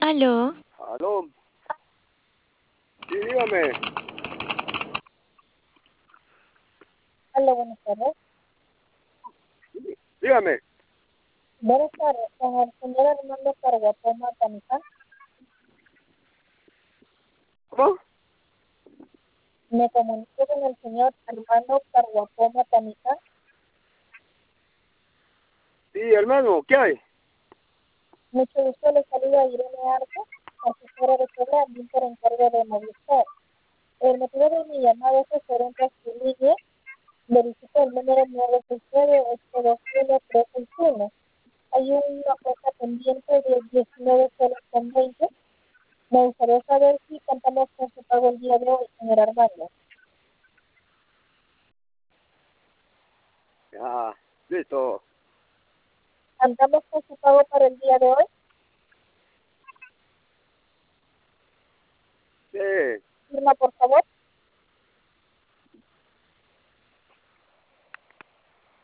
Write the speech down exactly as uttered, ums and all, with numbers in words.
Aló. Aló. Sí, dígame. Hola, buenas tardes. Dígame. Buenas tardes, con el señor Armando Carguapoma Tanita. ¿Cómo? Me comunico con el señor Armando Carguapoma Tanita. Sí, hermano, ¿qué hay? Mucho gusto, le saluda Irene Arco, asesora de programa por encargo de Movistar. El motivo de mi llamada es referente a su línea. Verifica el número nueve seis nueve ocho dos uno tres seis uno. Hay una cuenta pendiente de diecinueve soles con veinte. Me gustaría saber si contamos con su pago el día de hoy, señor Armando. Ah, listo. ¿Contamos con su pago para el día de hoy?